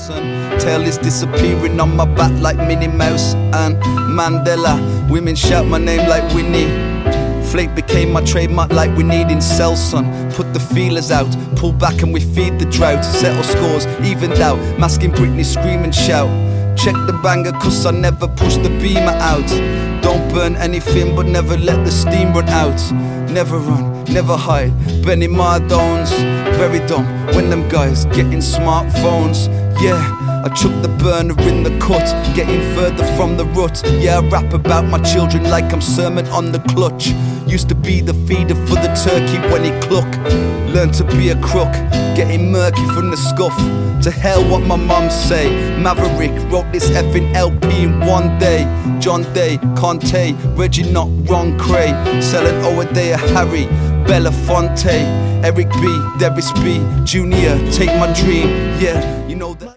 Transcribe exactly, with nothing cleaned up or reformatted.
Nelson. Tail is disappearing on my back like Minnie Mouse and Mandela. Women shout my name like Winnie. Flake became my trademark like we need in Selson. Put the feelers out, pull back and we feed the drought. Settle scores, evened out, masking Britney scream and shout. Check the banger cause I never push the beamer out. Don't burn anything but never let the steam run out. Never run, never hide, Benny Mardones. Very dumb when them guys getting smartphones. Yeah, I chuck the burner in the cut, getting further from the rut. Yeah, I rap about my children like I'm sermon on the clutch. Used to be the feeder for the turkey when he cluck. Learned to be a crook, getting murky from the scuff. To hell what my mum say. Maverick wrote this effing L P in one day. John Day, Conte, Reggie Not, Ron Cray, selling Owadea Harry, Belafonte, Eric B, Devis B, Junior, take my dream. Yeah, you know that.